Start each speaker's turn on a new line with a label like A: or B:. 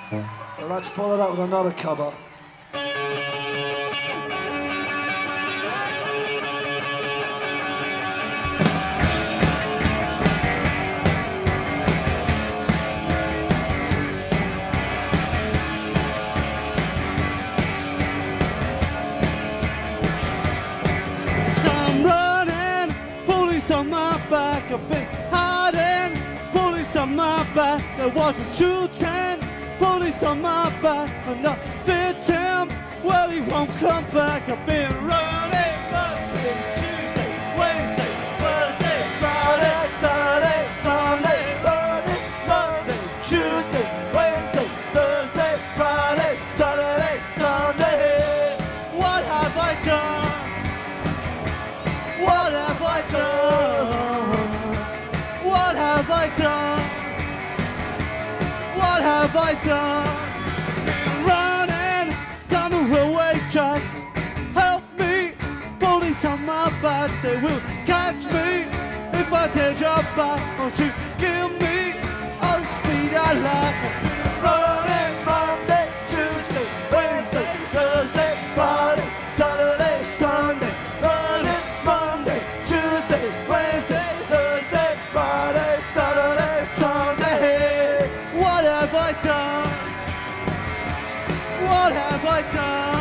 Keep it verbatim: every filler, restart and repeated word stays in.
A: Let's follow that with another cover.
B: I'm running, police on my back. I've been hiding, police on my back. There was a shooting, police on my back. I'm not victim, well he won't come back. I've been running, Monday, Tuesday, Wednesday, Thursday, Friday, Saturday, Sunday. Running, Monday, Tuesday, Wednesday, Thursday, Friday, Saturday, Sunday. What have I done? What have I done? What have I done? What have I done? Running down the railway track. Help me, police on my back. They will catch me if I dare drop back. Won't you give me all the speed I like? Running Monday, Tuesday, Wednesday, Thursday, Friday, Saturday, Sunday. Running Monday, Tuesday, Wednesday, Thursday, Friday, Saturday, Sunday. What have I done? What have I done?